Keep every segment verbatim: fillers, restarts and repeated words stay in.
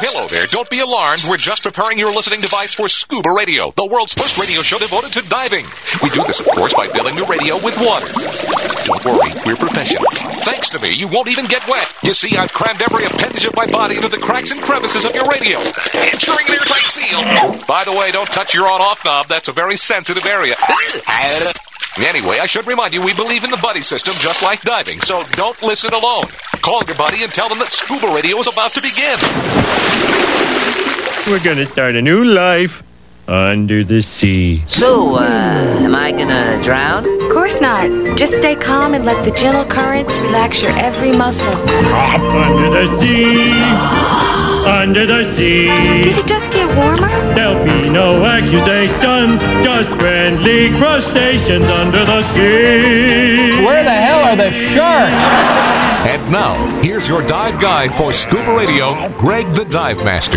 Hello there. Don't be alarmed. We're just preparing your listening device for Scuba Radio, the world's first radio show devoted to diving. We do this, of course, by filling the radio with water. Don't worry, we're professionals. Thanks to me, you won't even get wet. You see, I've crammed every appendage of my body into the cracks and crevices of your radio, ensuring an airtight seal. By the way, don't touch your on-off knob. That's a very sensitive area. Anyway, I should remind you, we believe in the buddy system just like diving, so don't listen alone. Call your buddy and tell them that Scuba Radio is about to begin. We're going to start a new life under the sea. So, uh, am I gonna drown? Of course not. Just stay calm and let the gentle currents relax your every muscle. Under the sea, under the sea. Did it just get warmer? There'll be no accusations, just friendly crustaceans under the sea. Where the hell are the sharks? And now, here's your dive guide for Scuba Radio, Greg the Dive Master.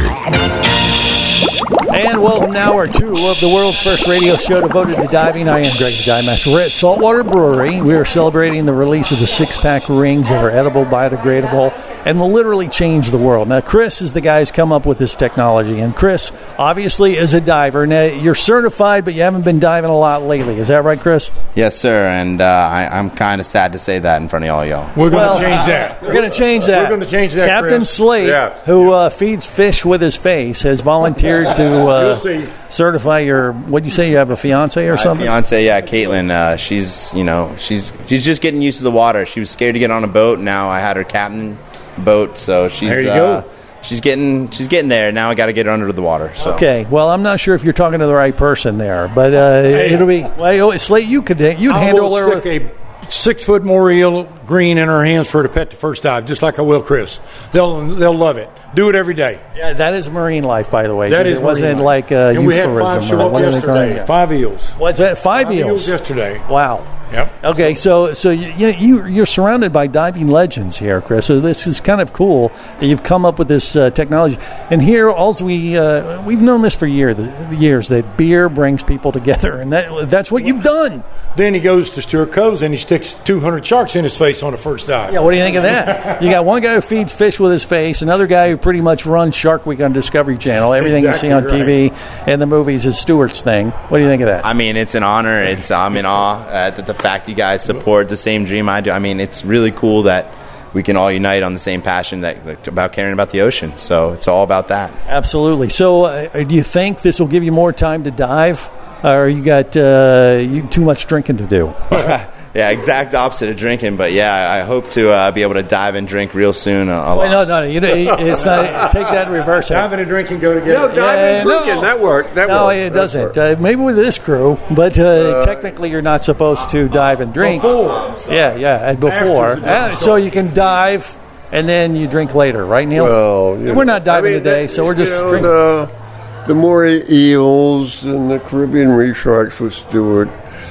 And welcome to hour two of the world's first radio show devoted to diving. I am Greg the Dive Master. We're at Saltwater Brewery. We are celebrating the release of the six-pack rings that are edible, biodegradable, and will literally change the world. Now, Chris is the guy who's come up with this technology. And Chris, obviously, is a diver. Now, you're certified, but you haven't been diving a lot lately. Is that right, Chris? Yes, sir. And uh, I, I'm kind of sad to say that in front of all y'all. We're going to Well, change that. We're going to change that. We're going to change that, Captain Chris. Slate, Yeah. who uh, feeds fish with his face, has volunteered to uh, You'll see. certify your. What'd you say? You have a fiance or My something? fiance, yeah, Caitlin. Uh, she's, you know, she's she's just getting used to the water. She was scared to get on a boat. Now I had her captain boat, so she's There you uh, go. she's getting she's getting there. Now I got to get her under the water. So. Okay. Well, I'm not sure if you're talking to the right person there, but uh, it'll be. Well, Slate, you could you'd I handle will her with. stick a six-foot Moriel green in her hands for her to pet the first dive, just like I will Chris. They'll they'll love it. Do it every day. Yeah, that is marine life, by the way. That is it wasn't marine like uh, life. And we had five euphorism show or up what are they calling yesterday. it? Five eels. What's that? Five, Five eels. eels yesterday. Wow. Yep. Okay, so so you, you you're surrounded by diving legends here, Chris. So this is kind of cool that you've come up with this uh, technology. And here, also we uh, we've known this for year, the, years that beer brings people together, and that that's what you've done. Then he goes to Stuart Coves and he sticks two hundred sharks in his face on the first dive. Yeah, what do you think of that? You got one guy who feeds fish with his face, another guy who pretty much runs Shark Week on Discovery Channel. Everything exactly you see on T V right. and the movies is Stuart's thing. What do you think of that? I mean, it's an honor. It's I'm in awe at the, the fact you guys support the same dream I do. I mean, it's really cool that we can all unite on the same passion that, that about caring about the ocean. So it's all about that. Absolutely. So, uh, do you think this will give you more time to dive, or you got uh, you too much drinking to do? Yeah, exact opposite of drinking. But yeah, I hope to uh, be able to dive and drink real soon. A, a Wait, lot. no, no, you know, it's not. Take that in reverse. Diving and drinking go together. No, diving Yeah, and drinking. no. That worked. That No, worked. it That doesn't. worked. Uh, maybe with this crew, but uh, technically you're not supposed to dive and drink. Before. Yeah, yeah, and before. After's a different Uh, so you can dive and then you drink later, right, Neil? Well, you we're not know, diving I mean, today, that- so we're just you know, drinking. the, the Maury eels and the Caribbean reef sharks with Stewart.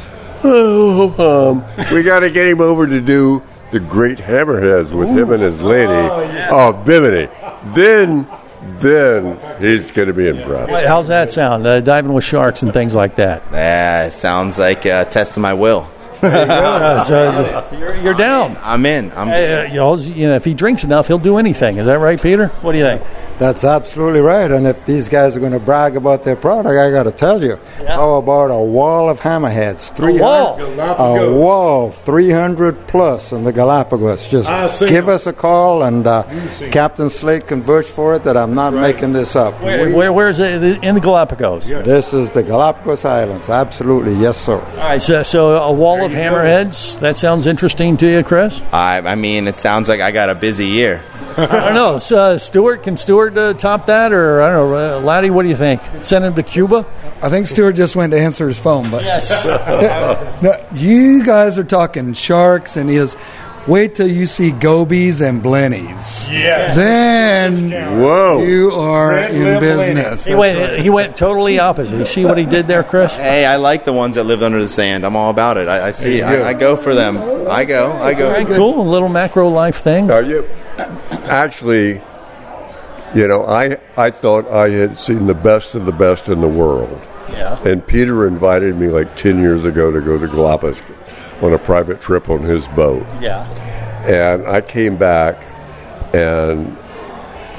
Oh, um, we got to get him over to do the Great Hammerheads with him and his lady. Oh, Bimini. Then, then he's going to be impressed. Wait, how's that sound? Uh, diving with sharks and things like that. Yeah, it sounds like a test of my will. Uh, so, so you're, you're down. I'm in. I'm. Uh, you, know, you know, if he drinks enough, he'll do anything. Is that right, Peter? What do you think? That's absolutely right. And if these guys are going to brag about their product, I got to tell you, Yeah. how about a wall of hammerheads? A wall? A wall, three hundred plus in the Galapagos. Just I see give them. us a call, and uh, see Captain Slate can vouch for it that I'm not right. making this up. Where, where, where's it? In the Galapagos. This is the Galapagos Islands. Absolutely. Yes, sir. All right, so, so a wall of hammerheads. That sounds interesting to you, Chris? I, I mean, it sounds like I got a busy year. I don't know. So, uh, Stuart, can Stuart uh, top that? Or, I don't know, uh, Laddie, what do you think? Send him to Cuba? I think Stuart just went to answer his phone. But Yes. no, you guys are talking sharks, and he is. Wait till you see gobies and blennies. Yes. Then Whoa. you are Red in lip business. he, went, he went totally opposite. You see what he did there, Chris? Hey, I like the ones that lived under the sand. I'm all about it. I, I see. There you go. I, I go for them. I go. I go. Very cool. A little macro life thing. Are you actually? You know, I I thought I had seen the best of the best in the world. Yeah. And Peter invited me like ten years ago to go to Galapagos on a private trip on his boat. Yeah. And I came back, and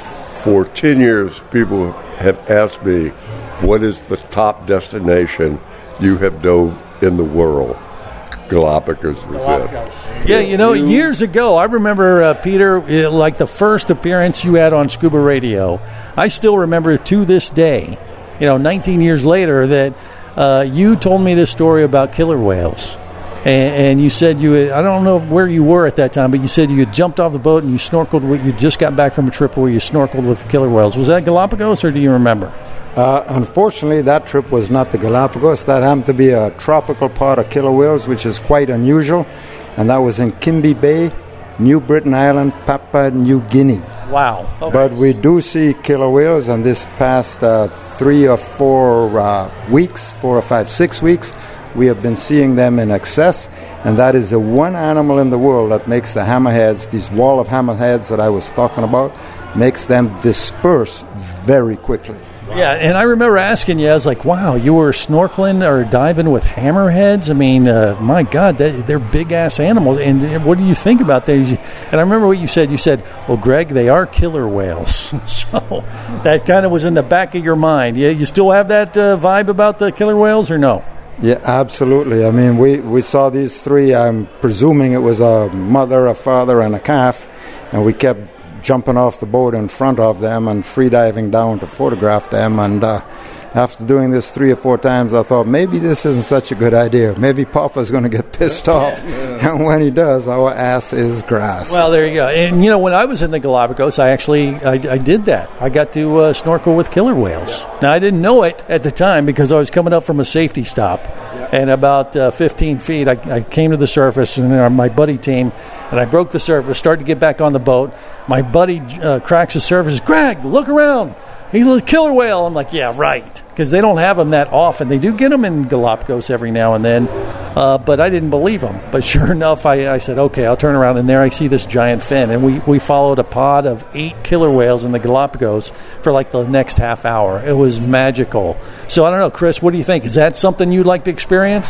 for ten years, people have asked me, what is the top destination you have dove in the world? Galapagos was it. Yeah, you know, years ago, I remember, uh, Peter, uh, like the first appearance you had on Scuba Radio. I still remember to this day, you know, nineteen years later, that uh, you told me this story about killer whales. And, and you said you had, I don't know where you were at that time, but you said you had jumped off the boat and you snorkeled with, you just got back from a trip where you snorkeled with killer whales. Was that Galapagos, or do you remember? Uh, unfortunately, that trip was not the Galapagos. That happened to be a tropical part of killer whales, which is quite unusual. And that was in Kimby Bay, New Britain Island, Papua New Guinea. Wow. Okay. But we do see killer whales, and this past uh, three or four uh, weeks, four or five, six weeks, we have been seeing them in excess. And that is the one animal in the world that makes the hammerheads, these wall of hammerheads that I was talking about, makes them disperse very quickly. Yeah, and I remember asking you, I was like, wow, you were snorkeling or diving with hammerheads? I mean, uh, my God, they, they're big-ass animals. And what do you think about these? And I remember what you said. You said, well, Greg, they are killer whales. So that kind of was in the back of your mind. Yeah, you still have that uh, vibe about the killer whales, or no? Yeah, absolutely. I mean, we, we saw these three. I'm presuming it was a mother, a father, and a calf. And we kept jumping off the boat in front of them and free diving down to photograph them. And uh, after doing this three or four times, I thought maybe this isn't such a good idea. Maybe Papa's going to get pissed off. And when he does, our ass is grass. Well, there you go. And, you know, when I was in the Galapagos, I actually I, I did that. I got to uh, snorkel with killer whales. Now, I didn't know it at the time because I was coming up from a safety stop. And about uh, fifteen feet, I, I came to the surface, and uh, my buddy team, and I broke the surface, started to get back on the boat. My buddy uh, cracks the surface. Greg, look around. He's a killer whale. I'm like, yeah, right. Because they don't have them that often. They do get them in Galapagos every now and then. Uh, but I didn't believe them. But sure enough, I, I said, okay, I'll turn around. And there I see this giant fin. And we, we followed a pod of eight killer whales in the Galapagos for like the next half hour. It was magical. So I don't know, Chris, what do you think? Is that something you'd like to experience?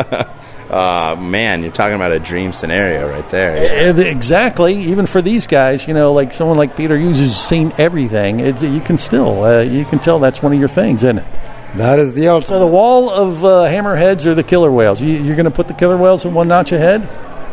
Uh, man, you're talking about a dream scenario right there. Yeah. Exactly. Even for these guys, you know, like someone like Peter Hughes who's seen everything, it's, you can still, uh, you can tell that's one of your things, isn't it? That is the ultimate. So the wall of uh, hammerheads or the killer whales? You, you're going to put the killer whales in one notch ahead?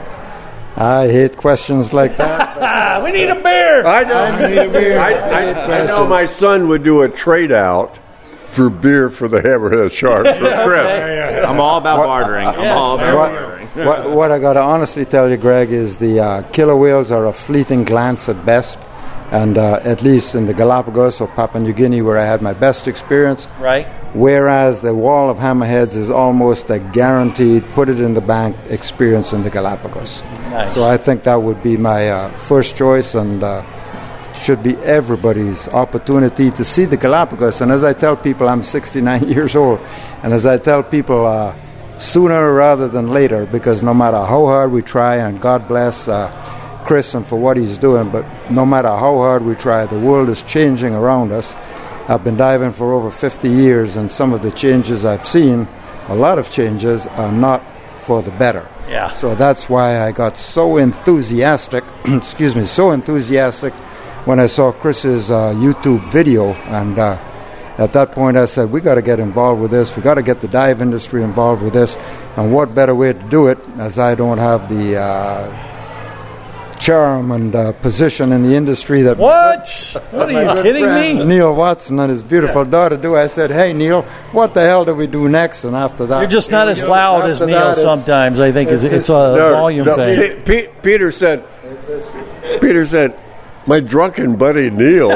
I hate questions like that. We need a beer. I know. I need a beer. I, I, I know my son would do a trade out for beer for the hammerhead shark for Chris. I'm all about bartering. I'm Yes. all about What, bartering. what, what I got to honestly tell you, Greg, is the uh, killer whales are a fleeting glance at best. And uh, at least in the Galapagos or Papua New Guinea, where I had my best experience. Right. Whereas the wall of hammerheads is almost a guaranteed put it in the bank experience in the Galapagos. Nice. So I think that would be my uh, first choice, and uh, should be everybody's opportunity to see the Galapagos. And as I tell people, I'm sixty-nine years old, and as I tell people, uh, sooner rather than later, because no matter how hard we try, and God bless uh, Chris and for what he's doing, but no matter how hard we try, the world is changing around us. I've been diving for over fifty years, and some of the changes I've seen, a lot of changes, are not for the better. Yeah. So that's why I got so enthusiastic, excuse me, so enthusiastic when I saw Chris's uh, YouTube video. And uh, at that point I said, we got to get involved with this. We got to get the dive industry involved with this. And what better way to do it, as I don't have the uh, charm and uh, position in the industry that What? What are you kidding me? Neil Watson and his beautiful daughter do. I said, hey, Neil, what the hell do we do next? And after that... You're just not as loud as After Neil that, it's- sometimes. I think it's, it's a No, volume no, thing. Pe- Pe- Peter said, Peter said, my drunken buddy Neil.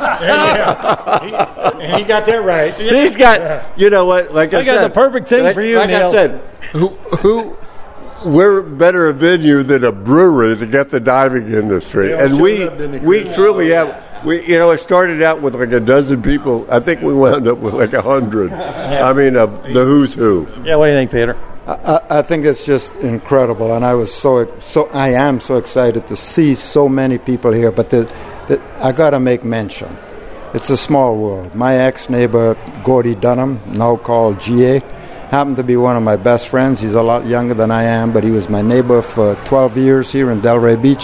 yeah. He, and he got that right. He's got, you know what, like I, I got said. the perfect thing like, for you, like Neil. I said, who, who, we're better a venue than a brewery to get the diving industry. They all And showed we, up, didn't they, we Chris? truly have, we, you know, it started out with like a dozen people. I think we wound up with like a hundred. I mean, of the who's who. Yeah, what do you think, Peter? I, I think it's just incredible, and I was so so I am so excited to see so many people here. But the, the, I got to make mention. It's a small world. My ex-neighbor Gordy Dunham, now called G A, happened to be one of my best friends. He's a lot younger than I am, but he was my neighbor for twelve years here in Delray Beach.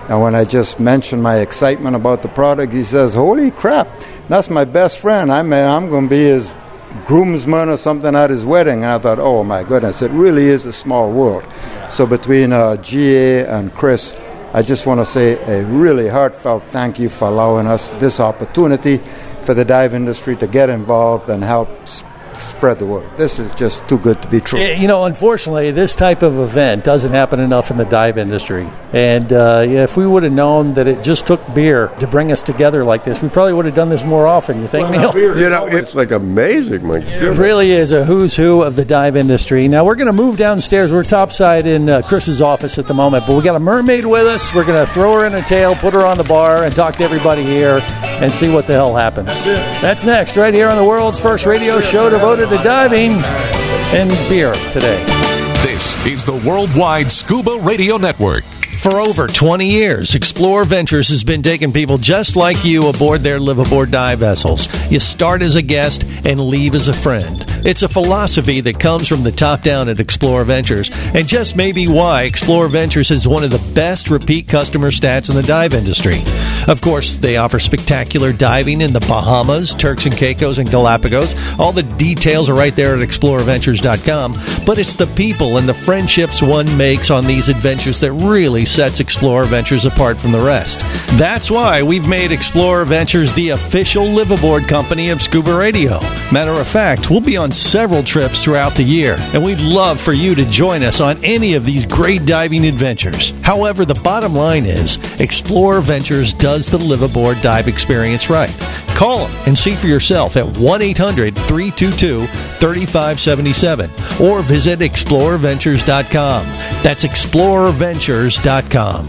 And when I just mentioned my excitement about the product, he says, holy crap, that's my best friend. I'm, I'm going to be his groomsman or something at his wedding. And I thought, oh, my goodness, it really is a small world. So between uh, G A and Chris, I just want to say a really heartfelt thank you for allowing us this opportunity for the dive industry to get involved and help sp- spread the word. This is just too good to be true. You know, unfortunately, this type of event doesn't happen enough in the dive industry. And uh, yeah, if we would have known that it just took beer to bring us together like this, we probably would have done this more often. You think, well, Neil? You know, it's like amazing. My It really is a who's who of the dive industry. Now, we're going to move downstairs. We're topside in uh, Chris's office at the moment, but we got a mermaid with us. We're going to throw her in a tail, put her on the bar, and talk to everybody here and see what the hell happens. That's, That's next, right here on the world's first radio show devoted to diving and beer today. This is the Worldwide Scuba Radio Network. For over twenty years, Explore Ventures has been taking people just like you aboard their live-aboard dive vessels. You start as a guest and leave as a friend. It's a philosophy that comes from the top down at Explore Ventures, and just may be why Explore Ventures is one of the best repeat customer stats in the dive industry. Of course, they offer spectacular diving in the Bahamas, Turks and Caicos, and Galapagos. All the details are right there at explorer ventures dot com, but it's the people and the friendships one makes on these adventures that really sets Explorer Ventures apart from the rest. That's why we've made Explorer Ventures the official live-aboard company of Scuba Radio. Matter of fact, we'll be on several trips throughout the year, and we'd love for you to join us on any of these great diving adventures. However, the bottom line is, Explorer Ventures does the live-aboard dive experience right. Call them and see for yourself at one eight hundred three two two three five seven seven or visit explorer ventures dot com. That's explorer ventures dot com.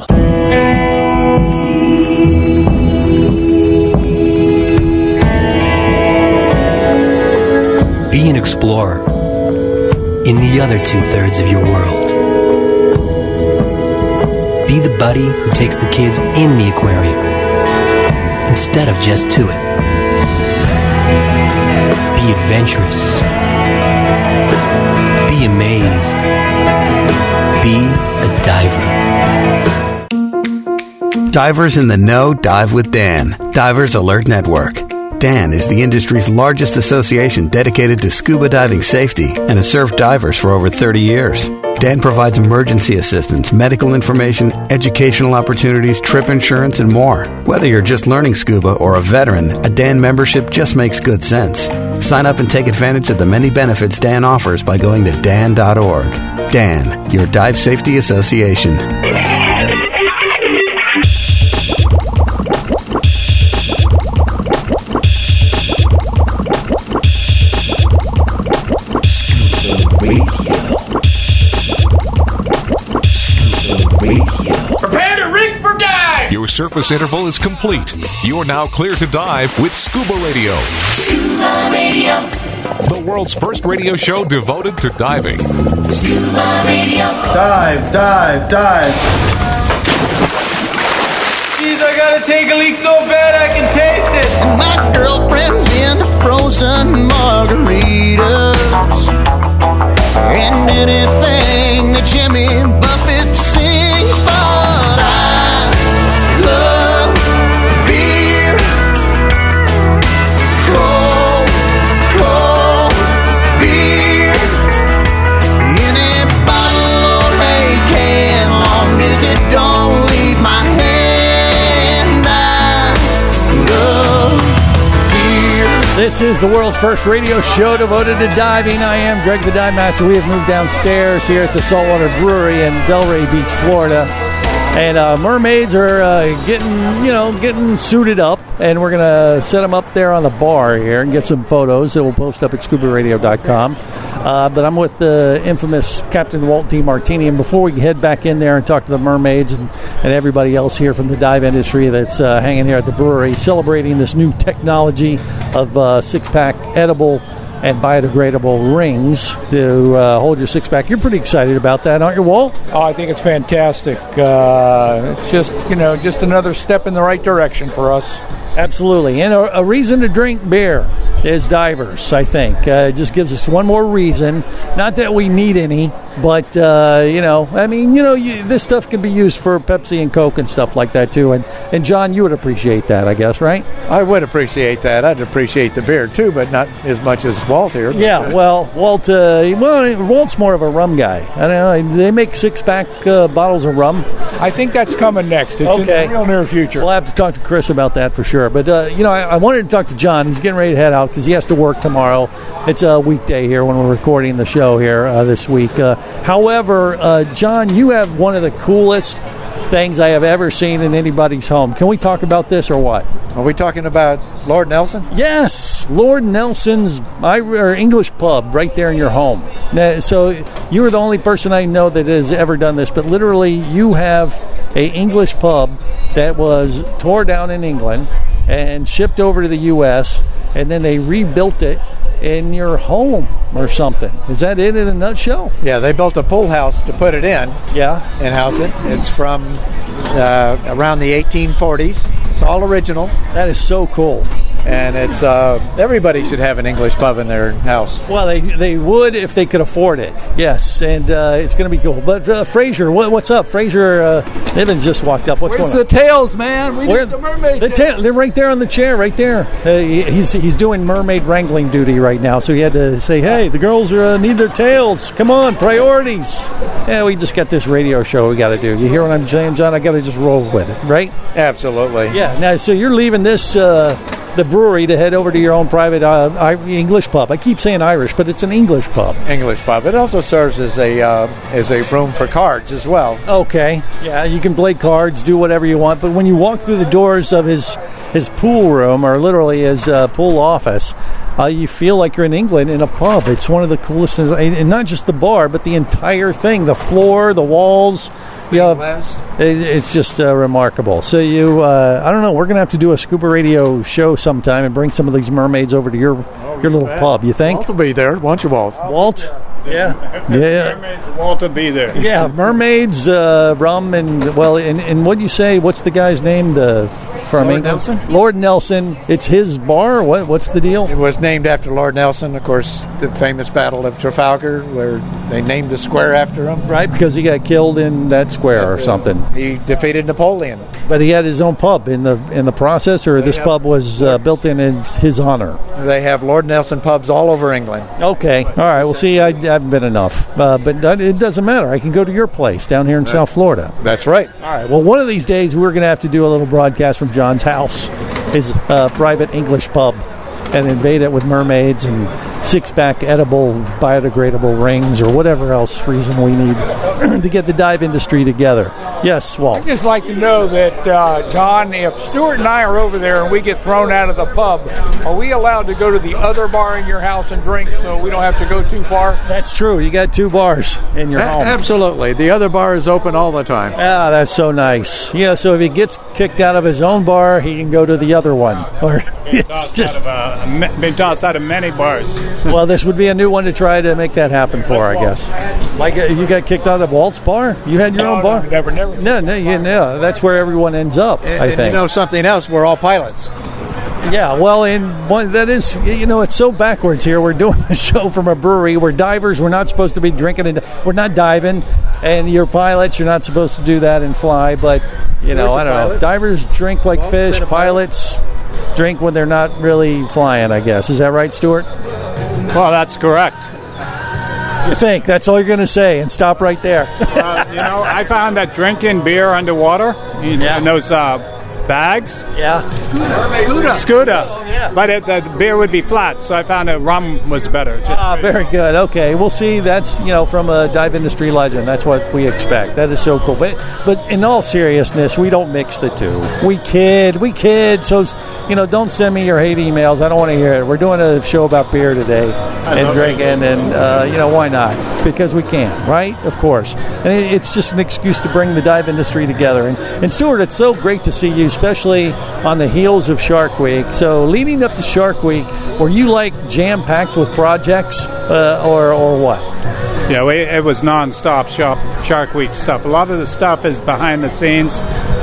Be an explorer in the other two-thirds of your world. Be the buddy who takes the kids in the aquarium instead of just to it. Be adventurous. Be amazed. Be a diver. Divers in the Know dive with Dan. Divers Alert Network. Dan is the industry's largest association dedicated to scuba diving safety and has served divers for over thirty years. Dan provides emergency assistance, medical information, educational opportunities, trip insurance, and more. Whether you're just learning scuba or a veteran, a Dan membership just makes good sense. Sign up and take advantage of the many benefits Dan offers by going to dan dot org. Dan, your dive safety association. Prepare to rig for dive! Your surface interval is complete. You are now clear to dive with Scuba Radio. Scuba Radio. The world's first radio show devoted to diving. Scuba Radio. Dive, dive, dive. Jeez, I gotta take a leak so bad I can taste it. And my girlfriend's into frozen margaritas. And anything that Jimmy Buffett sings, but I love beer. Cold, cold beer. Any bottle or a can, long as it don't leave my hand. I love beer. This is the world's first radio show devoted to diving. I am Greg the Dive Master. We have moved downstairs here at the Saltwater Brewery in Delray Beach, Florida. And uh, mermaids are uh, getting, you know, getting suited up. And we're going to set them up there on the bar here and get some photos that we'll post up at scuba radio dot com. Uh, but I'm with the infamous Captain Walt DeMartini. And before we head back in there and talk to the mermaids and, and everybody else here from the dive industry that's uh, hanging here at the brewery, celebrating this new technology of uh, six-pack edible and biodegradable rings to uh, hold your six-pack. You're pretty excited about that, aren't you, Walt? Oh, I think it's fantastic. Uh, it's just, you know, just another step in the right direction for us. Absolutely. And a, a reason to drink beer is Divers, I think. Uh, it just gives us one more reason. Not that we need any, but, uh, you know, I mean, you know, you, this stuff can be used for Pepsi and Coke and stuff like that, too. And, and John, you would appreciate that, I guess, right? I would appreciate that. I'd appreciate the beer, too, but not as much as Walt here. Yeah, well, Walt, uh, well, Walt's more of a rum guy. I don't know. They make six-pack uh, bottles of rum. I think that's coming next. It's okay. in the real near future. We'll have to talk to Chris about that for sure. But, uh, you know, I, I wanted to talk to John. He's getting ready to head out because he has to work tomorrow. It's a weekday here when we're recording the show here uh, this week. Uh, however, uh, John, you have one of the coolest things I have ever seen in anybody's home. Can we talk about this or what? Are we talking about Lord Nelson? Yes, Lord Nelson's or English pub right there in your home. Now, so you are the only person I know that has ever done this, but literally you have a English pub that was tore down in England and shipped over to the U S, and then they rebuilt it in your home or something. Is that it in a nutshell? Yeah, they built a pool house to put it in. Yeah. And house it. It's from uh, around the eighteen forties. It's all original. That is so cool. And it's uh, everybody should have an English pub in their house. Well, they they would if they could afford it. Yes, and uh, it's going to be cool. But uh, Fraser, what, what's up? Fraser, uh, Niven just walked up. What's Where's going on? the tails, man? We Where, need the mermaid the tails. ta- They're right there on the chair, right there. Uh, he, he's he's doing mermaid wrangling duty right now, so he had to say, "Hey, the girls are, uh, need their tails. Come on, priorities." Yeah, we just got this radio show we got to do. You hear what I'm saying, John? I got to just roll with it, right? Absolutely. Yeah. Now, so you're leaving this. Uh, the brewery to head over to your own private uh, English pub. I keep saying Irish, but it's an English pub. English pub. It also serves as a uh, as a room for cards as well. Okay. Yeah, you can play cards, do whatever you want, but when you walk through the doors of his his pool room, or literally his uh, pool office, uh, you feel like you're in England in a pub. It's one of the coolest things, and not just the bar, but the entire thing, the floor, the walls. Yeah, it, it's just uh, remarkable. So you, uh, I don't know, we're going to have to do a scuba radio show sometime and bring some of these mermaids over to your oh, your little pub, you think? Walt will be there, won't you, Walt? Walt? Yeah. Yeah. Mermaids, Walt will be there. Yeah, mermaids, uh, rum, and, well, and, and what do you say, what's the guy's name? The from Lord England? Nelson? Lord Nelson. It's his bar? What? What's the deal? It was named after Lord Nelson, of course, the famous Battle of Trafalgar, where they named a square after him. Right, because he got killed in that square or something. He defeated Napoleon. But he had his own pub in the in the process, or this pub was uh, built in his, his honor? They have Lord Nelson pubs all over England. Okay. All right. Well, see, I haven't been enough. Uh, but it doesn't matter. I can go to your place down here in South Florida. That's right. All right. Well, one of these days, we're going to have to do a little broadcast from John's house, his uh, private English pub, and invade it with mermaids and six-pack edible, biodegradable rings or whatever else reason we need to get the dive industry together. Yes, Walt. I'd just like to know that, uh, John, if Stuart and I are over there and we get thrown out of the pub, are we allowed to go to the other bar in your house and drink so we don't have to go too far? That's true. You got two bars in your A- home. Absolutely. The other bar is open all the time. Ah, that's so nice. Yeah, so if he gets kicked out of his own bar, he can go to the other one. Or it's just Out of, uh, been tossed out of many bars. well, this would be a new one to try to make that happen for, I guess. Like uh, you got kicked out of Walt's bar? You had your No, own no, bar? never, never. No, no, you, no. That's where everyone ends up, And, I and think. you know something else? We're all pilots. Yeah, well, and one, that is, you know, it's so backwards here. We're doing a show from a brewery. We're divers. We're not supposed to be drinking. And we're not diving. And you're pilots. You're not supposed to do that and fly. But, you know, There's a I don't know. pilot. Divers drink like Well, fish. been a Pilots drink when they're not really flying, I guess. Is that right, Stuart? Well, that's correct. You think? That's all you're going to say and stop right there. Uh, you know, I found that drinking beer underwater in, in those uh, bags, yeah. Scooter. Scooter. But it, the beer would be flat, so I found that rum was better. Just Ah, very good. Okay, we'll see. That's, you know, from a dive industry legend. That's what we expect. That is so cool. But but in all seriousness, we don't mix the two. We kid. We kid. So, you know, don't send me your hate emails. I don't want to hear it. We're doing a show about beer today and drinking, and, uh, you know, why not? Because we can, right? Of course. And it, it's just an excuse to bring the dive industry together. And, and Stuart, it's so great to see you, especially on the heels of Shark Week. So leading up to Shark Week, were you like jam-packed with projects uh, or, or what? Yeah, we, it was non-stop shop Shark Week stuff. A lot of the stuff is behind the scenes.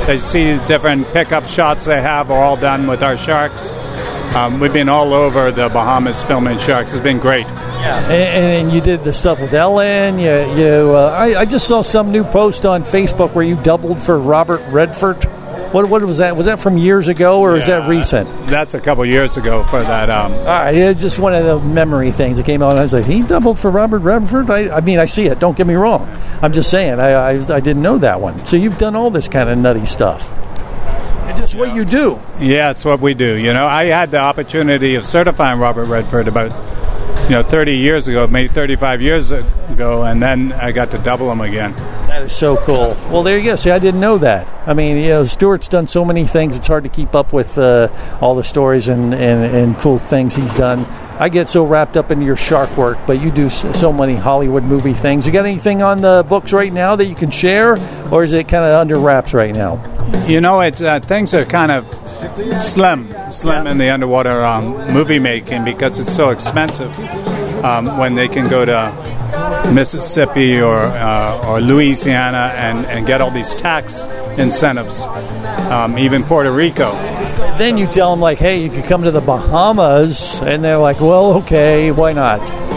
They see different pickup shots they have are all done with our sharks. Um, we've been all over the Bahamas filming sharks. It's been great. Yeah, and, and you did the stuff with Ellen. You, you uh, I, I just saw some new post on Facebook where you doubled for Robert Redford. What, what was that? Was that from years ago, or is that recent? That's a couple years ago for that. Um, All right, it's just one of the memory things that came out. And I was like, he doubled for Robert Redford? I, I mean, I see it. Don't get me wrong. I'm just saying, I, I, I didn't know that one. So you've done all this kind of nutty stuff. It's just what you do. Yeah, it's what we do. You know, I had the opportunity of certifying Robert Redford about, you know, thirty years ago, maybe thirty-five years ago, and then I got to double him again. That is so cool. Well, there you go. See, I didn't know that. I mean, you know, Stuart's done so many things. It's hard to keep up with uh, all the stories and, and, and cool things he's done. I get so wrapped up into your shark work, but you do so many Hollywood movie things. You got anything on the books right now that you can share, or is it kind of under wraps right now? You know, it's uh, things are kind of slim, slim in the underwater um, movie making because it's so expensive. Um, when they can go to Mississippi or uh, or Louisiana and, and get all these tax incentives, um, even Puerto Rico. Then you tell them, like, hey, you could come to the Bahamas, and they're like, well, okay, why not?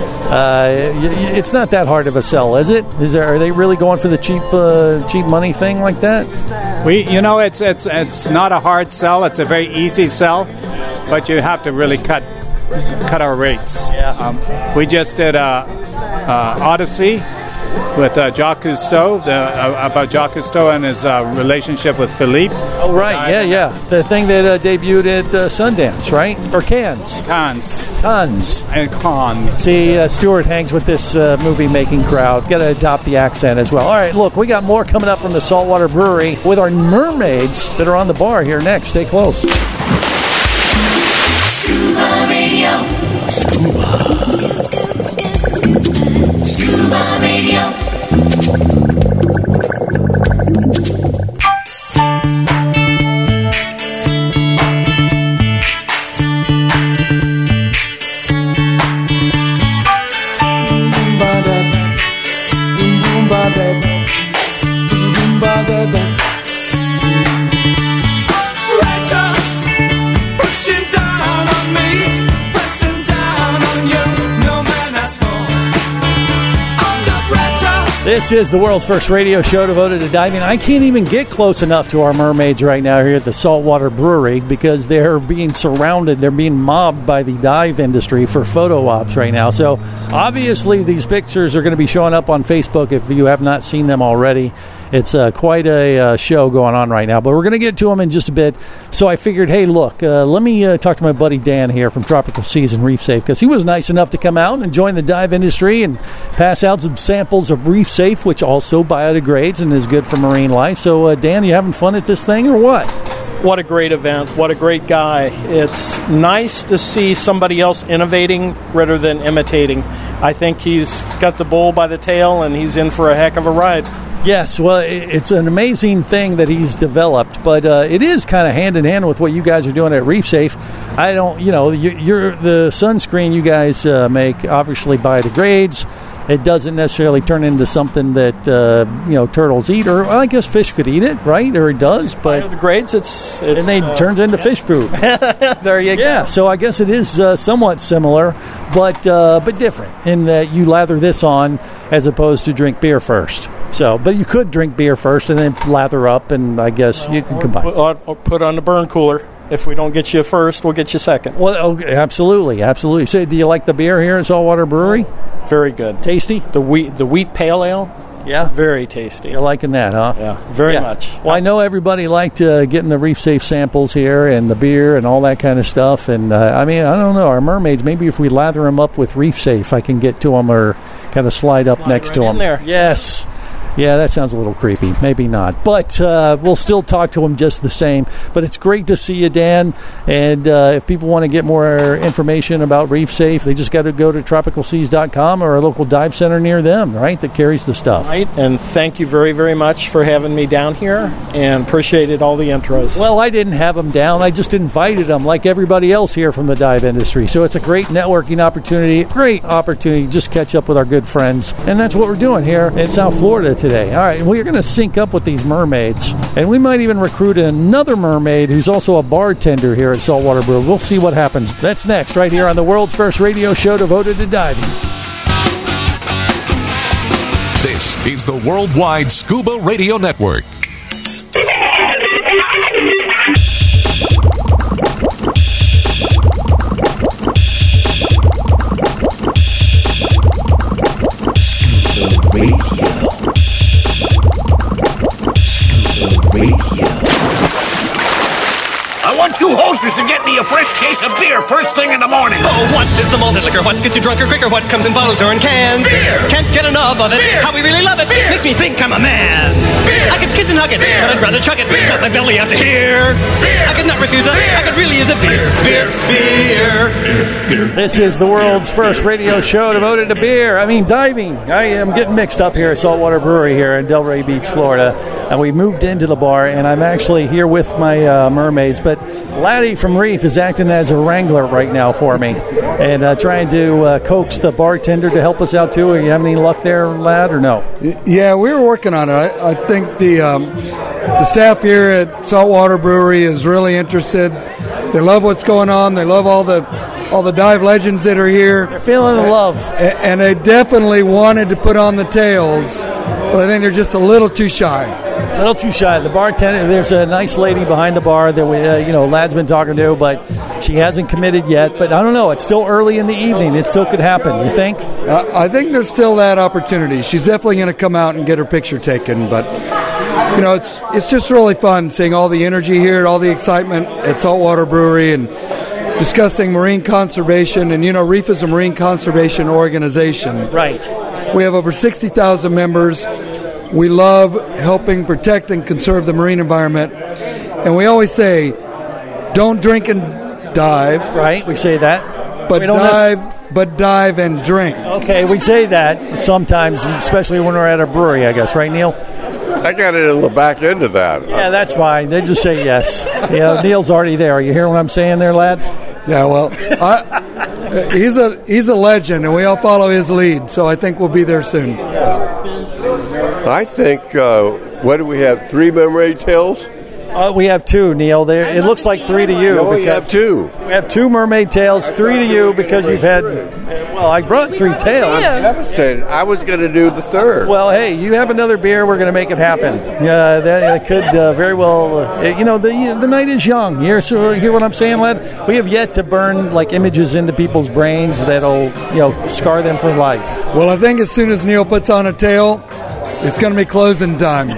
Uh, it's not that hard of a sell, is it? Is there? Are they really going for the cheap, uh, cheap money thing like that? We, you know, it's it's it's not a hard sell. It's a very easy sell, but you have to really cut cut our rates. Yeah. Um, we just did a, a Odyssey with uh, Jacques Cousteau, the, uh, about Jacques Cousteau and his uh, relationship with Philippe. Oh, right, yeah, yeah. The thing that uh, debuted at uh, Sundance, right? Or Cannes. Cannes. Cannes. And Cannes. See, uh, Stuart hangs with this uh, movie-making crowd. Got to adopt the accent as well. All right, look, we got more coming up from the Saltwater Brewery with our mermaids that are on the bar here next. Stay close. Scuba Radio. Scuba. Scuba Radio. This is the world's first radio show devoted to diving. I can't even get close enough to our mermaids right now here at the Saltwater Brewery because they're being surrounded, they're being mobbed by the dive industry for photo ops right now. So obviously these pictures are going to be showing up on Facebook if you have not seen them already. It's uh, quite a uh, show going on right now, but we're going to get to them in just a bit. So I figured, hey, look, uh, let me uh, talk to my buddy Dan here from Tropical Seas and Reef Safe because he was nice enough to come out and join the dive industry and pass out some samples of Reef Safe, which also biodegrades and is good for marine life. So, uh, Dan, you having fun at this thing or what? What a great event. What a great guy. It's nice to see somebody else innovating rather than imitating. I think he's got the bull by the tail, and he's in for a heck of a ride. Yes, well, it's an amazing thing that he's developed, but uh, it is kind of hand in hand with what you guys are doing at Reef Safe. I don't, you know, you, you're the sunscreen you guys uh, make obviously biodegrades. It doesn't necessarily turn into something that uh, you know turtles eat, or well, I guess fish could eat it, right? Or it does, but biodegrades, it's, it's and they uh, turns into yeah. fish food. There you go. Yeah, so I guess it is uh, somewhat similar, but uh, but different in that you lather this on as opposed to drink beer first. So, but you could drink beer first and then lather up, and I guess you can combine. Or put on the burn cooler. If we don't get you first, we'll get you second. Well, okay, absolutely, absolutely. So, do you like the beer here at Saltwater Brewery? Very good. Tasty? The wheat, the wheat pale ale? Yeah. Very tasty. You're liking that, huh? Yeah, very yeah. much. Well, I know everybody liked uh, getting the Reef Safe samples here and the beer and all that kind of stuff. And, uh, I mean, I don't know. Our mermaids, maybe if we lather them up with Reef Safe, I can get to them or kind of slide up slide next right to them. In there. Yes. Yeah, that sounds a little creepy. Maybe not. But uh, we'll still talk to him just the same. But it's great to see you, Dan. And uh, if people want to get more information about Reef Safe, they just got to go to tropical seas dot com or a local dive center near them, right, that carries the stuff. Right, and thank you very, very much for having me down here, and appreciated all the intros. Well, I didn't have them down. I just invited them like everybody else here from the dive industry. So it's a great networking opportunity, great opportunity to just catch up with our good friends. And that's what we're doing here in South Florida today. today. All right, we're going to sync up with these mermaids, and we might even recruit another mermaid who's also a bartender here at Saltwater Brew. We'll see what happens. That's next, right here on the world's first radio show devoted to diving. This is the Worldwide Scuba Radio Network. Radio. Scuba Radio. I want you hosters to get me a fresh case of beer first thing in the morning. Oh, what is the malted liquor? What gets you drunker quicker? What comes in bottles or in cans? Beer! Can't get enough of it. Beer! How we really love it. Beer! Makes me think I'm a man. Beer! I could kiss and hug it, Beer! but I'd rather chug it. Beer! Got my belly out to here. Beer! I could not refuse it. Beer! I could really use it. Beer, beer, beer. beer. This is the world's first radio show devoted to beer. I mean, diving. I am getting mixed up here at Saltwater Brewery here in Delray Beach, Florida. And we moved into the bar, and I'm actually here with my uh, mermaids. But Laddie from Reef is acting as a wrangler right now for me and uh, trying to uh, coax the bartender to help us out, too. Are you having any luck there, Lad, or no? Yeah, we were working on it. I, I think the um, the staff here at Saltwater Brewery is really interested. They love what's going on. They love all the all the dive legends that are here. They're feeling the love. And, and they definitely wanted to put on the tails, but I think they're just a little too shy. A little too shy. The bartender, there's a nice lady behind the bar that we, uh, you know, Lad's been talking to, but she hasn't committed yet. But I don't know. It's still early in the evening. It still could happen. You think? Uh, I think there's still that opportunity. She's definitely going to come out and get her picture taken. But you know, it's it's just really fun seeing all the energy here, all the excitement at Saltwater Brewery, and discussing marine conservation. And you know, Reef is a marine conservation organization. Right. We have over sixty thousand members. We love helping protect and conserve the marine environment. And we always say, don't drink and dive. Right, we say that. But we don't dive, nec- but dive and drink. Okay, we say that sometimes, especially when we're at a brewery, I guess. Right, Neil? I got it in the back end of that. Yeah, that's fine. They just say yes. You know, Neil's already there. You hear what I'm saying there, lad? Yeah, well, I, he's a he's a legend, and we all follow his lead, so I think we'll be there soon. I think, uh, what do we have, three mermaid tails? Uh, we have two, Neil. There, it looks like three to you. No, we have two. We have two mermaid tails, three to you because you've had, well, I brought three tails. I was going to do the third. Well, hey, you have another beer, we're going to make it happen. Yeah, that, that could uh, very well, uh, you know, the the night is young. You hear, so, hear what I'm saying, lad? We have yet to burn, like, images into people's brains that'll, you know, scar them for life. Well, I think as soon as Neil puts on a tail, it's going to be closing time.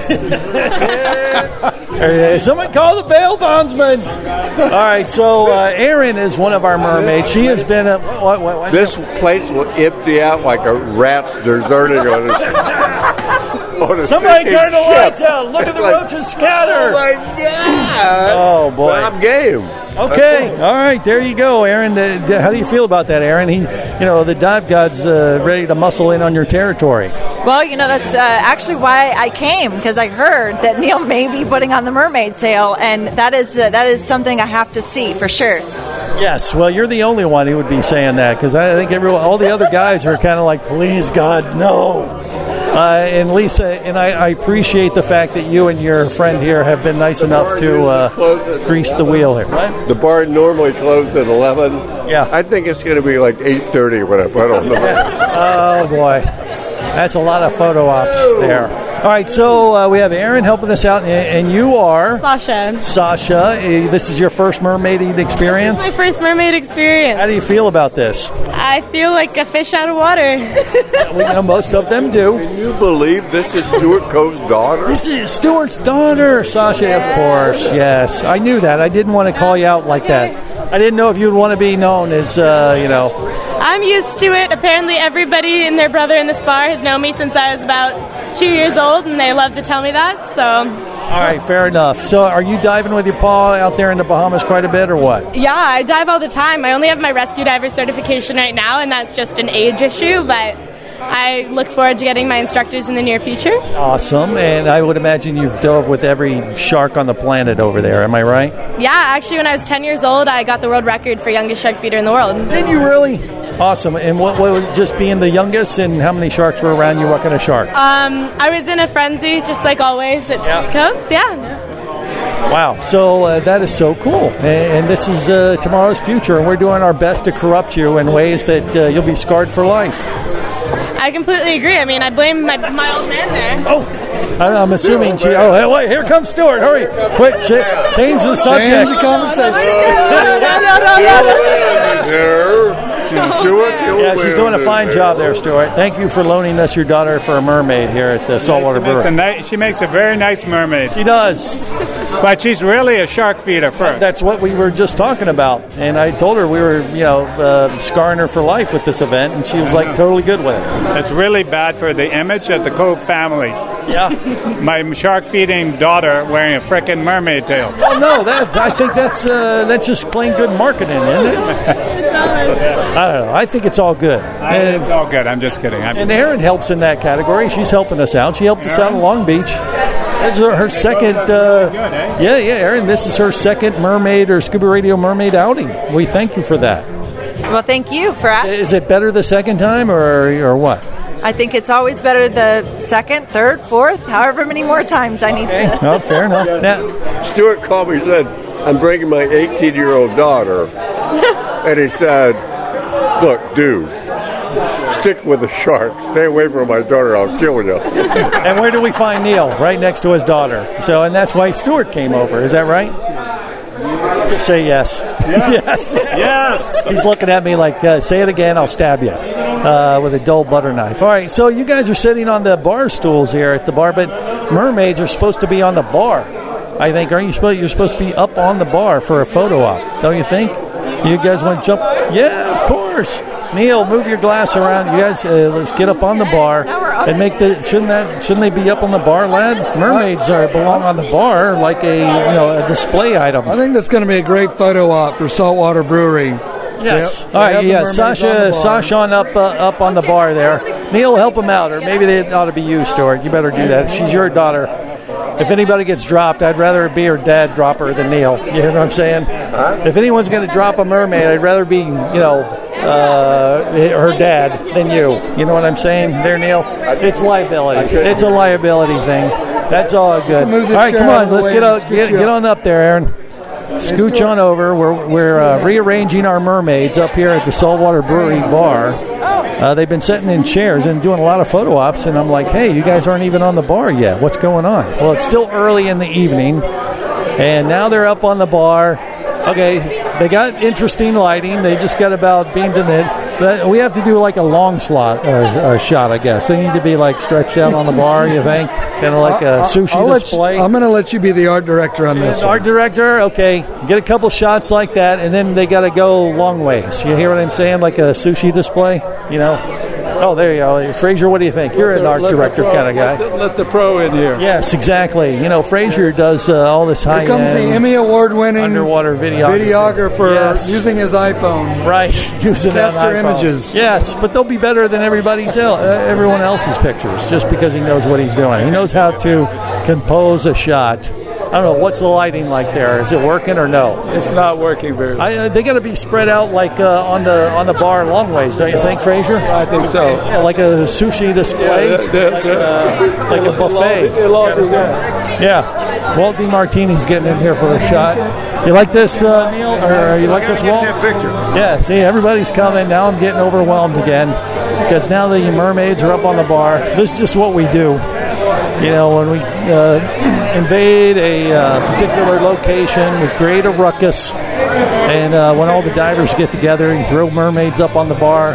Someone call the bail bondsman. All right, so uh, Erin is one of our mermaids. She has been a... What, what, what? This place will empty out like a rat's deserting on a, on a Somebody turn the lights ship. out. Look at the Like, roaches scatter. Oh, my God. Oh, boy. I'm game. Okay, all right, there you go, Aaron. Uh, how do you feel about that, Aaron? He, you know, the dive god's uh, ready to muscle in on your territory. Well, you know, that's uh, actually why I came, because I heard that Neil may be putting on the mermaid tail, and that is uh, that is something I have to see for sure. Yes, well, you're the only one who would be saying that, because I think everyone, all the other guys are kind of like, please, God, no. Uh, and Lisa, and I, I appreciate the fact that you and your friend here have been nice enough to uh, grease the wheel here. Right? The bar normally closes at eleven. Yeah. I think it's going to be like eight thirty when I put on the Oh, boy. That's a lot of photo ops there. All right, so uh, we have Aaron helping us out, and, and you are... Sasha. Sasha. Uh, this is your first mermaiding experience? This is my first mermaid experience. How do you feel about this? I feel like a fish out of water. We know most of them do. Can you believe this is Stuart Coe's daughter? This is Stuart's daughter, Sasha, of course. Yes, I knew that. I didn't want to call you out like that. I didn't know if you'd want to be known as, uh, you know... I'm used to it. Apparently everybody and their brother in this bar has known me since I was about two years old, and they love to tell me that, so... All right, fair enough. So are you diving with your paw out there in the Bahamas quite a bit, or what? Yeah, I dive all the time. I only have my rescue diver certification right now, and that's just an age issue, but I look forward to getting my instructors in the near future. Awesome, and I would imagine you've dove with every shark on the planet over there, am I right? Yeah, actually when I was ten years old, I got the world record for youngest shark feeder in the world. Did you really? Awesome. And what, what was just being the youngest, and how many sharks were around you? What kind of shark? Um, I was in a frenzy, just like always at Yeah. Sweet Coves. Yeah. Wow. So uh, that is so cool. And, and this is uh, tomorrow's future, and we're doing our best to corrupt you in ways that uh, you'll be scarred for life. I completely agree. I mean, I blame my, my old man there. Oh, I- I'm assuming she. Oh, hey, wait, here comes Stuart. Hurry, quick, ch- change the subject. Change the conversation. No, no, no, no, no. She's doing Yeah, she's doing a fine job there, Stuart. Thank you for loaning us your daughter for a mermaid here at the Saltwater She makes, a Brewery. ni- she makes a very nice mermaid. She does. But she's really a shark feeder first. That's what we were just talking about. And I told her we were, you know, uh, scarring her for life with this event, and she was like totally good with it. It's really bad for the image of the Cove family. Yeah. My shark feeding daughter wearing a frickin' mermaid tail. Well, no, that I think that's uh, that's just plain good marketing, isn't it? I don't know. I think it's all good. I, And, it's all good. I'm just kidding. I'm, and Erin helps in that category. She's helping us out. She helped us out in Long Beach. This is her second. Uh, yeah, yeah, Erin. This is her second mermaid or scuba radio mermaid outing. We thank you for that. Well, thank you for asking. Is it better the second time, or or what? I think it's always better the second, third, fourth, however many more times I need to. No, fair enough. Now, Stuart called me and said, I'm bringing my eighteen-year-old daughter. And he said, look, dude, stick with the shark. Stay away from my daughter. I'll kill you. and where do we find Neil? Right next to his daughter. So, and that's why Stuart came over. Is that right? Say yes. Yes. yes. He's looking at me like, uh, say it again, I'll stab you uh, with a dull butter knife. All right, so you guys are sitting on the bar stools here at the bar, but mermaids are supposed to be on the bar. I think, aren't you supposed? You're supposed to be up on the bar for a photo op, don't you think? You guys want to jump? Yeah, of course. Neil, move your glass around. You guys, uh, let's get up on the bar and make the. Shouldn't that? Shouldn't they be up on the bar, lad? Mermaids are belong on the bar like a you know a display item. I think that's going to be a great photo op for Saltwater Brewery. Yes. Yep. All They right. have the Yeah. mermaids on the Sasha, bar. Sasha, on up uh, up on the bar there. Neil, help him out, or maybe they ought to be you, Stuart. You better do that. She's your daughter. If anybody gets dropped, I'd rather it be her dad drop her than Neil. You know what I'm saying? If anyone's going to drop a mermaid, I'd rather be, you know, uh, her dad than you. You know what I'm saying there, Neil? It's liability. It's a liability thing. That's all good. Move this All right, chair come out on. of the Let's way get, and out, scooch get, you get up. on up there, Aaron. Scooch on over. We're, we're uh, rearranging our mermaids up here at the Saltwater Brewery bar. Uh, they've been sitting in chairs and doing a lot of photo ops, and I'm like, hey, you guys aren't even on the bar yet. What's going on? Well, it's still early in the evening, and now they're up on the bar. Okay, they got interesting lighting. They just got about beamed in it. But we have to do like a long slot uh, uh, shot, I guess. They need to be like stretched out on the bar, you think? Kind of like a sushi I'll let display. you, I'm going to let you be the art director on this. Art director, okay. Get a couple shots like that, and then they got to go long ways. You hear what I'm saying? Like a sushi display, you know? Oh, there you go. Fraser, what do you think? You're an art director kind of guy. Let the, let the pro in here. Yes, exactly. You know, Fraser does uh, all this high-end Here comes the Emmy Award-winning underwater videography. videographer Yes. using his iPhone. Right, using Capture an iPhone. images. Yes, but they'll be better than everybody's el- uh, everyone else's pictures just because he knows what he's doing. He knows how to compose a shot. I don't know, what's the lighting like there? Is it working or no? It's not working very well. I, uh, they got to be spread out like uh, on the on the bar long ways, don't you think, Fraser? I think so. Yeah, like a sushi display, Yeah, they're- like, they're- uh, like a It'll all buffet. be- it'll all be there. Yeah, Walt DiMartini's getting in here for a shot. You like this, uh, Neil? Or you like this, Walt? picture. Yeah, see, everybody's coming. Now I'm getting overwhelmed again because now the mermaids are up on the bar. This is just what we do. You know, when we uh, invade a uh, particular location, we create a ruckus. And uh, when all the divers get together, you throw mermaids up on the bar.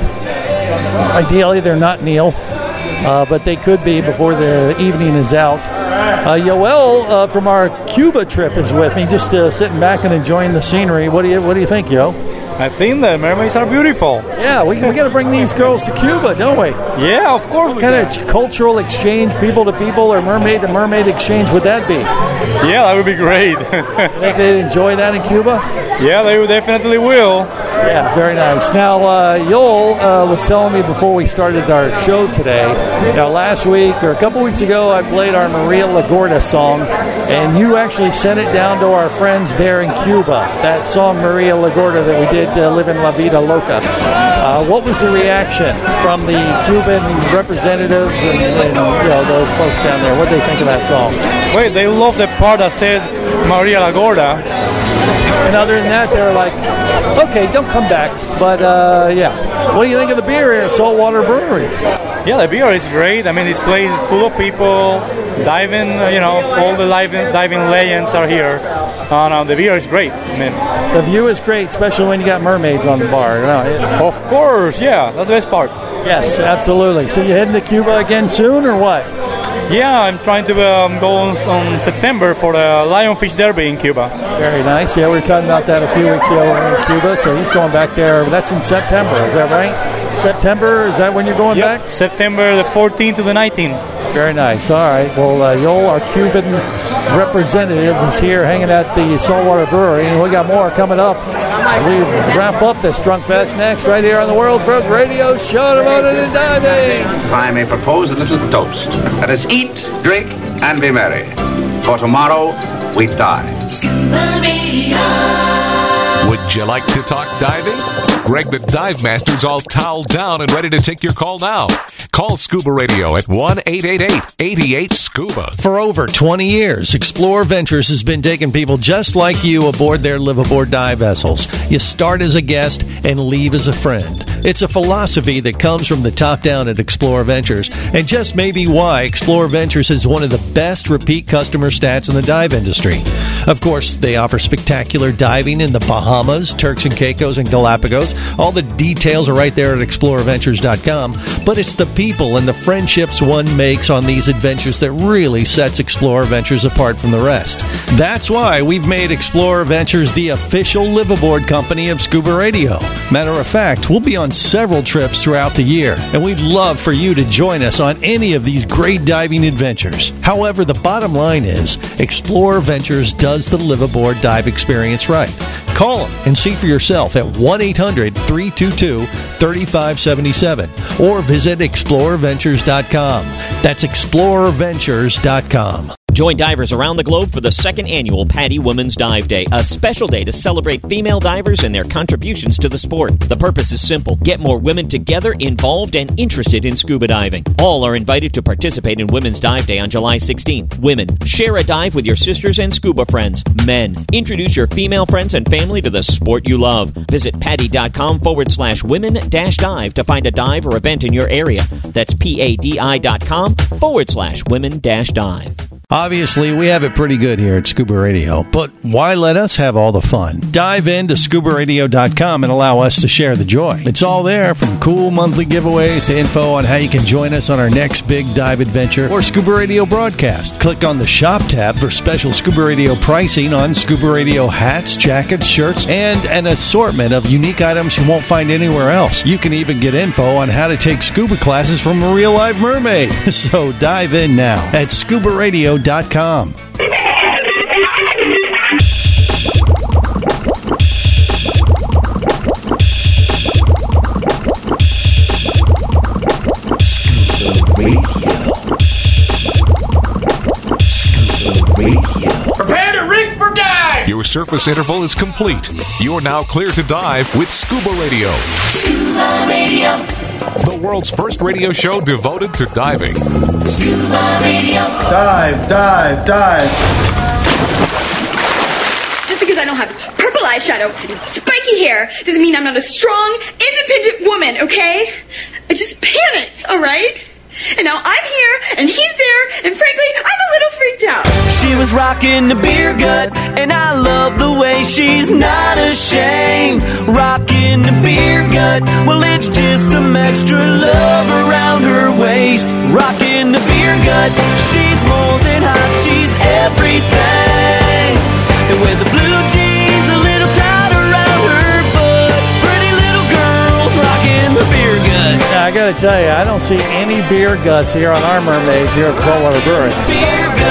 Ideally, they're not Neil, uh, but they could be before the evening is out. Uh, Yoel uh, from our Cuba trip is with me, just uh, sitting back and enjoying the scenery. What do you What do you think, Yo? I think the mermaids are beautiful. Yeah, we, we got to bring these girls to Cuba, don't we? Yeah, of course. What kind of cultural exchange, people to people, or mermaid to mermaid exchange would that be? Yeah, that would be great. Think they'd enjoy that in Cuba? Yeah, they definitely will. Yeah, very nice. Now, uh, Yoel uh, was telling me before we started our show today, you know, last week or a couple weeks ago, I played our Maria LaGorda song, and you actually sent it down to our friends there in Cuba, that song Maria LaGorda that we did, uh, Living La Vida Loca. Uh, what was the reaction from the Cuban representatives and, and you know, those folks down there? What did they think of that song? Well, they love the part that said Maria LaGorda. And other than that, they were like, okay, don't come back. But, uh, yeah. What do you think of the beer here at Saltwater Brewery? Yeah, the beer is great. I mean, this place is full of people diving, uh, you know, all the diving, diving legends are here. Uh, no, the beer is great. I mean, the view is great, especially when you got mermaids on the bar. You know, it, of course, yeah, that's the best part. Yes, absolutely. So you heading to Cuba again soon, or what? Yeah, I'm trying to um, go on, on September for the Lionfish Derby in Cuba. Very nice. Yeah, we were talking about that a few weeks ago in Cuba, so he's going back there. That's in September, is that right? September, is that when you're going yep, back? September the fourteenth to the nineteenth. Very nice. All right. Well, uh, Yoel, our Cuban representative, is here hanging at the Saltwater Brewery, and we got more coming up as we wrap up this Drunk Fest next, right here on the world's first radio show devoted to diving. I may propose a little toast. Let us eat, drink, and be merry. For tomorrow, we die. Scuba Radio. Would you like to talk diving? Greg the Dive Master's all toweled down and ready to take your call now. Call Scuba Radio at one eight eight eight, eight eight, SCUBA. For over twenty years, Explorer Ventures has been taking people just like you aboard their live-aboard dive vessels. You start as a guest and leave as a friend. It's a philosophy that comes from the top down at Explorer Ventures, and just maybe why Explorer Ventures is one of the best repeat customer stats in the dive industry. Of course, they offer spectacular diving in the Bahamas, Turks and Caicos, and Galapagos. All the details are right there at explorer ventures dot com, but it's the people and the friendships one makes on these adventures that really sets Explorer Ventures apart from the rest. That's why we've made Explorer Ventures the official live-aboard company of Scuba Radio. Matter of fact, we'll be on several trips throughout the year, and we'd love for you to join us on any of these great diving adventures. However, the bottom line is, Explorer Ventures does the live-aboard dive experience right. Call them and see for yourself at one eight hundred, three two two, three five seven seven or visit explorer ventures dot com. That's explorer ventures dot com. Join divers around the globe for the second annual PADI Women's Dive Day, a special day to celebrate female divers and their contributions to the sport. The purpose is simple: get more women together, involved, and interested in scuba diving. All are invited to participate in Women's Dive Day on July sixteenth. Women, share a dive with your sisters and scuba friends. Men, introduce your female friends and family to the sport you love. Visit PADI.com forward slash women dash dive to find a dive or event in your area. That's P-A-D-I.com forward slash women dash dive. Obviously, we have it pretty good here at Scuba Radio, but why let us have all the fun? Dive into scuba radio dot com and allow us to share the joy. It's all there, from cool monthly giveaways to info on how you can join us on our next big dive adventure or Scuba Radio broadcast. Click on the Shop tab for special Scuba Radio pricing on Scuba Radio hats, jackets, shirts, and an assortment of unique items you won't find anywhere else. You can even get info on how to take scuba classes from a real live mermaid. So dive in now at scuba radio dot com. Scuba Radio. Scuba Radio. Prepare to rig for dive! Your surface interval is complete. You're now clear to dive with Scuba Radio. Scuba Radio. The world's first radio show devoted to diving. Scuba Radio. Dive, dive, dive. Just because I don't have purple eyeshadow and spiky hair doesn't mean I'm not a strong, independent woman, okay? I just panicked, all right? And now I'm here, and he's there, and frankly, I'm a little freaked out. She was rocking the beer gut, and I love the way she's not ashamed. Rocking the beer gut, well, it's just some extra love around her waist. Rocking the beer gut, she's more than hot, she's everything. And with the blue jeans a little tight around her butt, pretty little girls rocking the beer gut. Yeah, I got to tell you, I don't see any beer guts here on our mermaids here at Saltwater Brewery. Beer gut. I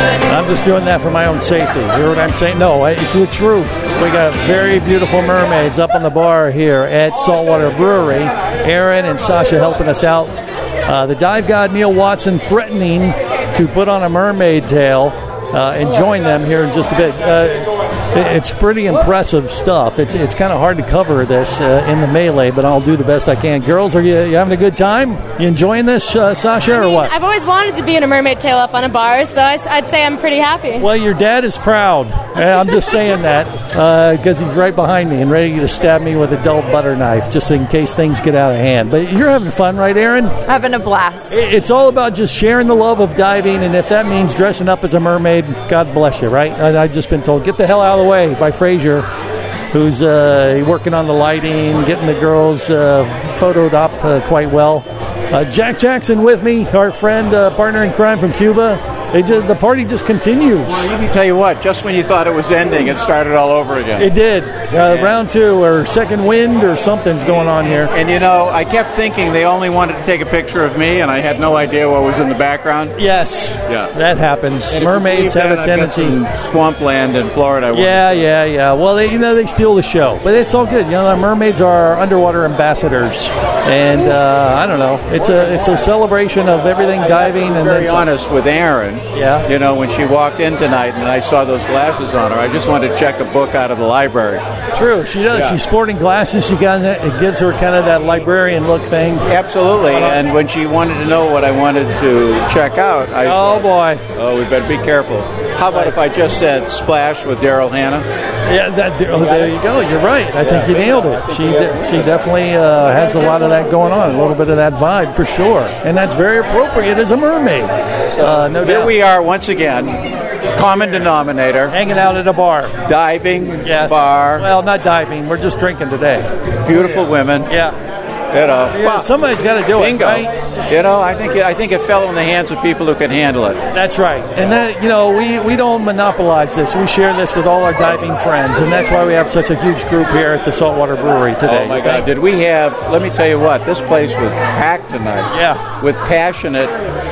I'm just doing that for my own safety. You hear what I'm saying? No, it's the truth. We got very beautiful mermaids up on the bar here at Saltwater Brewery. Aaron and Sasha helping us out. Uh, the dive god Neil Watson threatening to put on a mermaid tail uh, and join them here in just a bit. Uh, It's pretty impressive stuff. It's it's kind of hard to cover this uh, in the melee, but I'll do the best I can. Girls, are you, you having a good time? You enjoying this, uh, Sasha, I mean, or what? I've always wanted to be in a mermaid tail up on a bar, so I, I'd say I'm pretty happy. Well, your dad is proud. Uh, I'm just saying that because uh, he's right behind me and ready to stab me with a dull butter knife, just in case things get out of hand. But you're having fun, right, Aaron? Having a blast. It's all about just sharing the love of diving, and if that means dressing up as a mermaid, God bless you, right? And I've just been told, get the hell out of the way by Fraser, who's uh, working on the lighting, getting the girls uh, photoed up uh, quite well. Uh, Jack Jackson with me, our friend, uh, partner in crime from Cuba. They just, the party just continues. Well, let me tell you what, just when you thought it was ending, it started all over again. It did. Uh, round two, or second wind, or something's going on here. And, you know, I kept thinking they only wanted to take a picture of me, and I had no idea what was in the background. Yes. Yeah. That happens. And Mermaids have that, a tendency. I've got some swampland in Florida. Yeah, yeah, yeah. Well, they, you know, they steal the show. But it's all good. You know, the mermaids are underwater ambassadors. And, uh, I don't know. It's a it's a celebration of everything diving. I'm and very then honest with Aaron. Yeah. You know, when she walked in tonight and I saw those glasses on her, I just wanted to check a book out of the library. True, she does. Yeah. She's sporting glasses. She got it gives her kind of that librarian look thing. Absolutely. And when she wanted to know what I wanted to check out, I oh boy, oh, we better be careful. How about if I just said Splash with Daryl Hannah? Yeah, that, oh, there you go. You're right. I think you nailed it. She de- she definitely uh, has a lot of that going on, a little bit of that vibe for sure, and that's very appropriate as a mermaid. Uh, no Here doubt. we are once again, common denominator, hanging out at a bar, diving, yes. bar. Well, not diving. We're just drinking today. Beautiful women. Yeah. You know, Yeah, somebody's got to do bingo. it, right? You know, I think I think it fell in the hands of people who can handle it. That's right. And that, you know, we, we don't monopolize this. We share this with all our diving friends, and that's why we have such a huge group here at the Saltwater Brewery today. Oh my God! Did we have? Let me tell you what. This place was packed tonight. Yeah. With passionate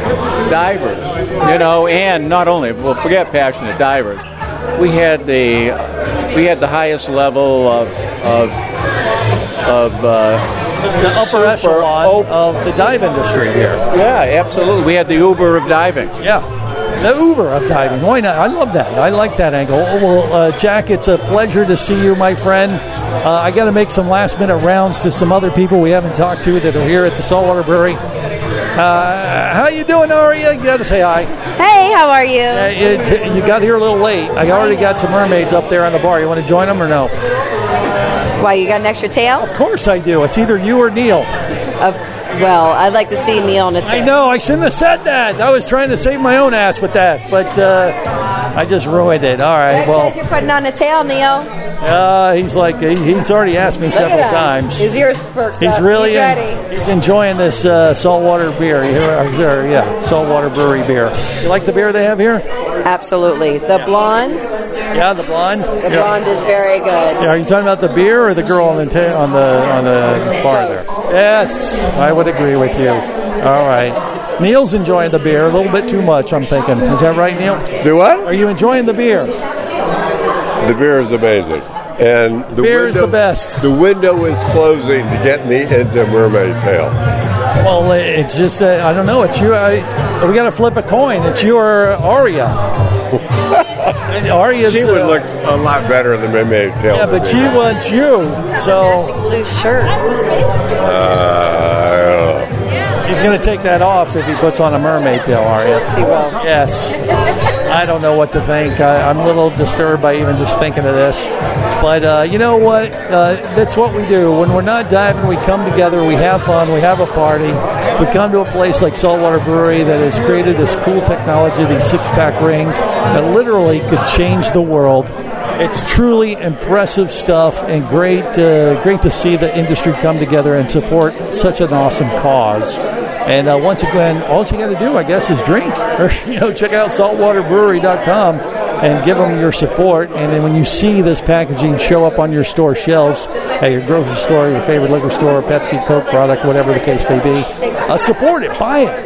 divers. You know, and not only well, forget passionate divers. We had the we had the highest level of of of. Uh, It's the upper echelon of the dive industry here. Yeah, absolutely. We had the Uber of diving. Yeah, the Uber of diving. Why not? I love that. I like that angle. Well, uh, Jack, it's a pleasure to see you, my friend. Uh, I got to make some last-minute rounds to some other people we haven't talked to that are here at the Saltwater Brewery. Uh, how you doing, Aria? You got to say hi. Hey, how are you? Uh, it, you got here a little late. I already got some mermaids up there on the bar. You want to join them or no? Why, you got an extra tail? Of course I do. It's either you or Neil. Of, well, I'd like to see Neil in a tail. I know. I shouldn't have said that. I was trying to save my own ass with that, but uh, I just ruined it. All right. That Well, says you're putting on a tail, Neil. uh, he's like he, he's already asked me Look several at him. times. His ears perked He's up. really He's en- ready. he's enjoying this uh, saltwater beer. Here, uh, here, yeah, Saltwater Brewery beer. You like the beer they have here? Absolutely. The blonde. Yeah, the blonde. The Yeah. blonde is very good. Yeah, are you talking about the beer or the girl on the ta- on the on the bar there? Yes, I would agree with you. All right, Neil's enjoying the beer a little bit too much. I'm thinking. Is that right, Neil? Do what? Are you enjoying the beer? The beer is amazing. And the Beer window, is the best. The window is closing to get me into Mermaid Tail. Well, it's just uh, I don't know. It's you. I, we got to flip a coin. It's you or Aria. And Aria's, She would uh, look a lot better than Mermaid Tail. Yeah, but she wants you. So Blue shirt. Uh, he's going to take that off if he puts on a mermaid tail, Aria. Yes, he will. Yes. I don't know what to think. I, I'm a little disturbed by even just thinking of this. But uh, you know what? Uh, that's what we do. When we're not diving, we come together, we have fun, we have a party. We come to a place like Saltwater Brewery that has created this cool technology, these six-pack rings, that literally could change the world. It's truly impressive stuff, and great, uh, great to see the industry come together and support such an awesome cause. And uh, once again, all you got to do, I guess, is drink. Or, you know, check out saltwater brewery dot com and give them your support. And then when you see this packaging show up on your store shelves, at your grocery store, your favorite liquor store, Pepsi, Coke product, whatever the case may be, uh, support it, buy it.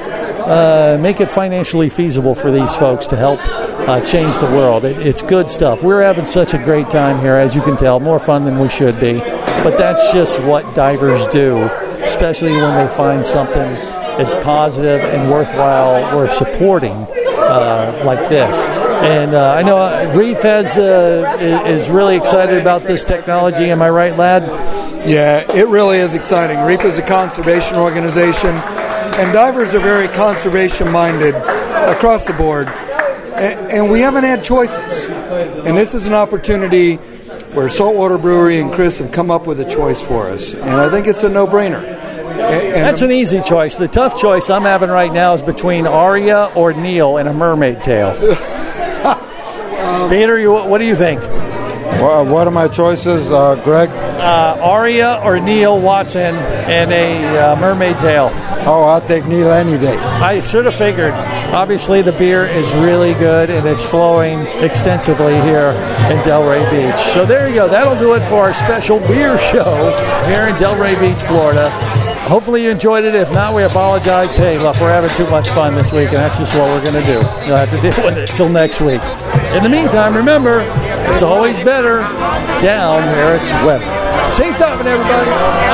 uh, make it financially feasible for these folks to help uh, change the world. It, it's good stuff. We're having such a great time here, as you can tell, more fun than we should be. But that's just what divers do, especially when they find something as positive and worthwhile, worth supporting uh, like this. And uh, I know uh, Reef has uh, is really excited about this technology. Am I right, lad? Yeah, it really is exciting. Reef is a conservation organization, and divers are very conservation-minded across the board. And, and we haven't had choices. And this is an opportunity where Saltwater Brewery and Chris have come up with a choice for us. And I think it's a no-brainer. And, and That's an easy choice. The tough choice I'm having right now is between Aria or Neil in a mermaid tail. um, Peter, you, what do you think? Well, what are my choices, uh, Greg? Uh, Aria or Neil Watson in a uh, mermaid tail. Oh, I'll take Neil any day. I should have figured. Obviously, the beer is really good, and it's flowing extensively here in Delray Beach. So there you go. That'll do it for our special beer show here in Delray Beach, Florida. Hopefully you enjoyed it. If not, we apologize. Hey, look, we're having too much fun this week, and that's just what we're going to do. You'll have to deal with it till next week. In the meantime, remember, it's always better down where it's wetter. Safe diving, everybody.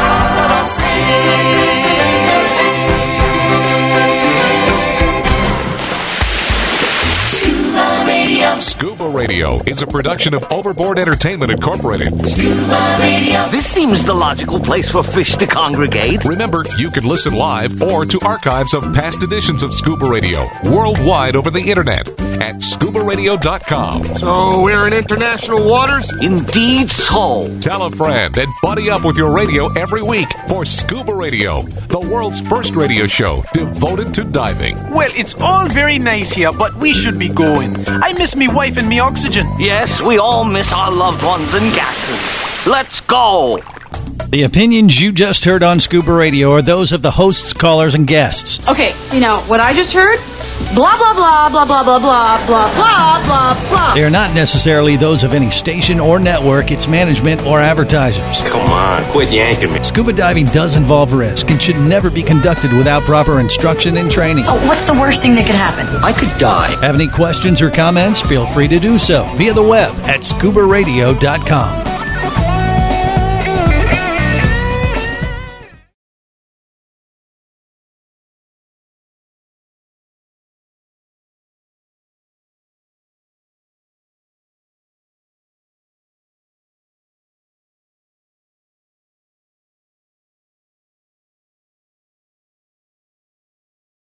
Scuba Radio is a production of Overboard Entertainment Incorporated. Scuba Radio. This seems the logical place for fish to congregate. Remember, you can listen live or to archives of past editions of Scuba Radio worldwide over the internet at scuba radio dot com. So we're in international waters? Indeed so. Tell a friend and buddy up with your radio every week for Scuba Radio, the world's first radio show devoted to diving. Well, it's all very nice here, but we should be going. I miss me wife and me oxygen. Yes, we all miss our loved ones and gases. Let's go. The opinions you just heard on Scuba Radio are those of the hosts, callers, and guests. Okay, you know, what I just heard? Blah, blah, blah, blah, blah, blah, blah, blah, blah, blah, blah. They are not necessarily those of any station or network, its management, or advertisers. Come on, quit yanking me. Scuba diving does involve risk and should never be conducted without proper instruction and training. Oh, what's the worst thing that could happen? I could die. Have any questions or comments? Feel free to do so via the web at scuba radio dot com.